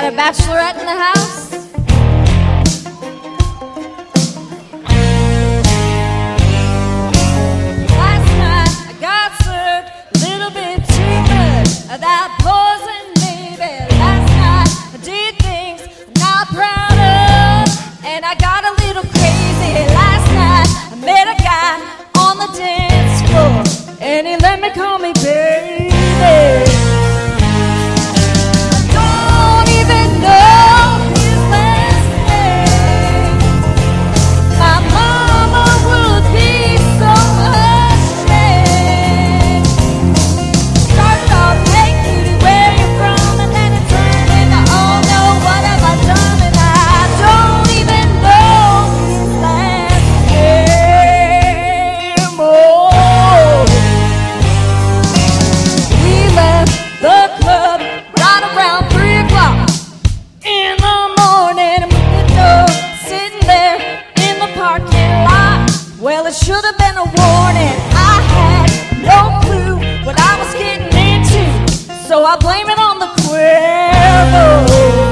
got a bachelorette in the house? Last night I got served a little bit too much of that poison, baby. Last night I did things I'm not proud of, and I got a little crazy. Last night I met a guy on the dance floor, and he let me call me baby. Well, it should have been a warning. I had no clue what I was getting into, so I blame it on the Cuervo.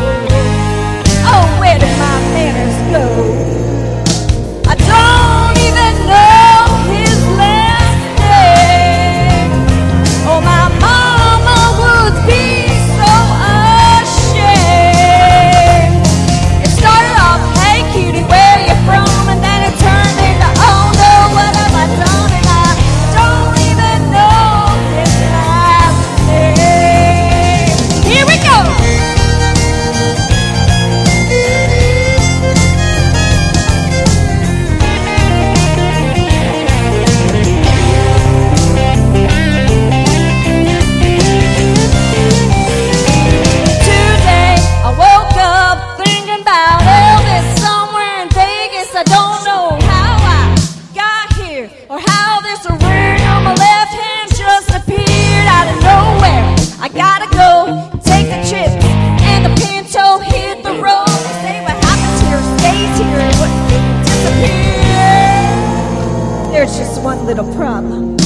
Oh, where did my manners go? I don't even know his last name. Oh, my mama would be so ashamed. It started off, hey cutie, where you from? And then it turned into, oh no, what have I done? And I don't even know his last name. Here we go. Today I woke up thinking about Elvis somewhere in Vegas. I don't know how I got here or how this ring on my left hand just appeared out of nowhere. I gotta go take the chips, and the Pinto hit the road. They say what happens here stays here and what disappears. There's just one little problem.